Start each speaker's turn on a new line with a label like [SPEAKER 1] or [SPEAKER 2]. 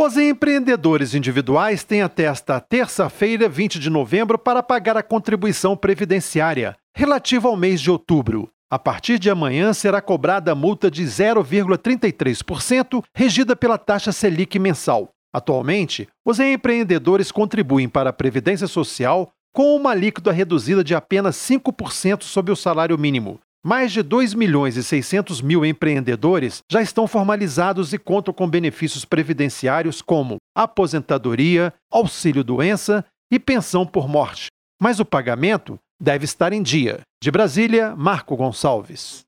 [SPEAKER 1] Os empreendedores individuais têm até esta terça-feira, 20 de novembro, para pagar a contribuição previdenciária relativa ao mês de outubro. A partir de amanhã será cobrada a multa de 0,33%, regida pela taxa Selic mensal. Atualmente, os empreendedores contribuem para a Previdência Social com uma alíquota reduzida de apenas 5% sobre o salário mínimo. Mais de 2.600.000 empreendedores já estão formalizados e contam com benefícios previdenciários como aposentadoria, auxílio-doença e pensão por morte. Mas o pagamento deve estar em dia. De Brasília, Marco Gonçalves.